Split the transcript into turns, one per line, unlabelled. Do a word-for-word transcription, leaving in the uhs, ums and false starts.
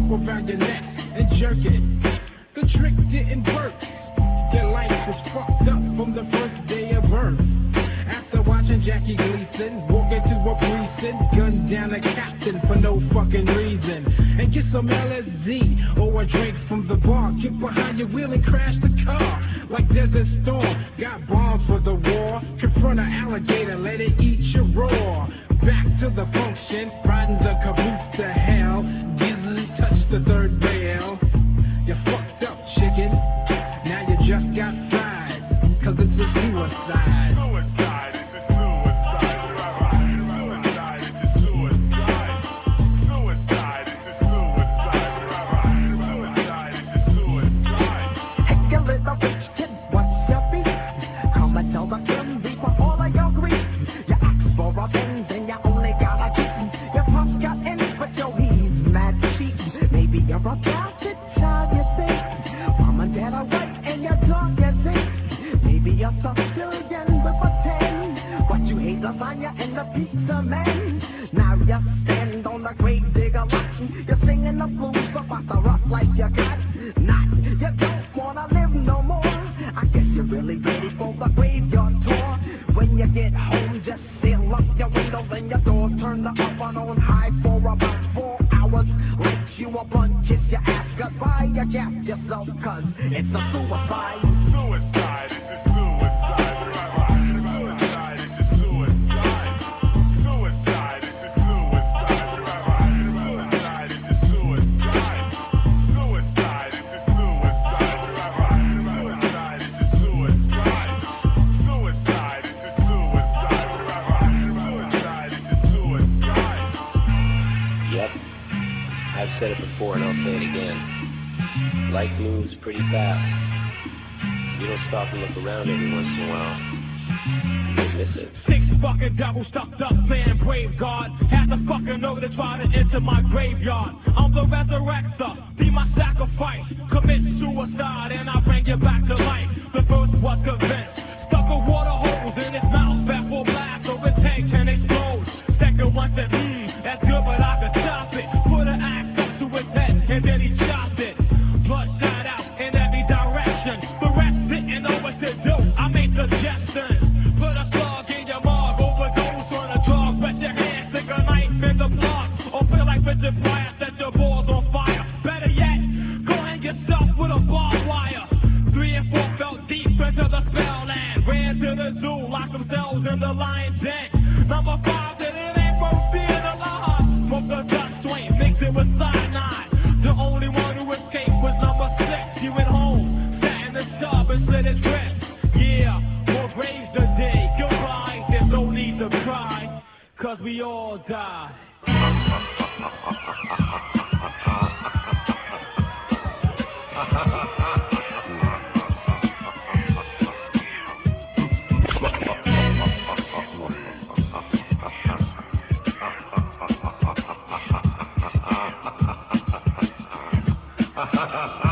rope around your neck and jerk it. The trick didn't work. Your life was fucked up from the first day of birth. After watching Jackie Gleason walk into a precinct, gun down a captain for no fucking reason, and get some L S D or a drink from the bar. Get behind your wheel and crash the car like Desert Storm. Got bombs for the war. Confront an alligator, let it eat your raw. Back to the function, riding the caboose to hell. Didn't touch the third rail. You fucked up, chicken. Now you just got fried, cause it's a suicide.
Suicide, it's a suicide. Suicide, it's a suicide. Suicide, it's a suicide. Suicide, it's a suicide.
Hey, you little rich kid, what's your beef? Come and tell the Grim Reaper all of your grief. You ask for a Benz and you only got a Jeep. Your pop got in, but yo, he's mad cheap. Maybe you're a bastard child, you think. Mom and dad are right and your dog is ink. Maybe you're Sicilian with a tan, but you hate lasagna and the pizza man. Now you stand on the grave digger lot. You're singing the blues about the rough life you got. Not, you don't wanna live no more. I guess you're really ready for the graveyard tour. When you get home, just seal up your windows and your doors. Turn the oven on high for about four hours. Light you a blunt, kiss your ass goodbye. You gas yourself cause it's a suicide.
Suicide, it's a suicide. Suicide, it's a suicide. Suicide, it's a suicide. Suicide, it's a suicide. Suicide, it's a suicide. Suicide, it's a suicide. Suicide, it's a suicide. Suicide, it's a suicide.
Yep, I've said it before and I'll say it again. Life moves pretty fast. If you don't stop and look around every once in a while, you miss it.
Six fucking devils stuffed up playing brave guard. Had the fucking nerve to try to enter my graveyard. I'm the resurrector, be my sacrifice. Commit suicide and I bring you back to life. The first was convinced, stuck a water hose in his mouth, back for blast, so the tank can explode. Second one said, hmm, that's good but I can stop it. Put an axe up to his head and then he chopped it. Blood shot out in every direction. The rest didn't know what to do. I made suggestions. Put a slug in your mug, overdose on a drug. Wet your hand, stick a knife in the plug. Or feel like Richard Pryor, set your balls on fire. Better yet, go hang yourself with a barbed wire. Three and four fell deep into the spell land. Ran to the zoo, locked themselves in the lion's den. Number five, that it ain't worth being alive. Smoke the dust swain, mix it with cyanide. The only one who escaped was number six. He went home, sat in the tub and slit his wrist. Yeah, more graves today. Goodbye, there's no need to cry, cause we all die.
Ha ha ha.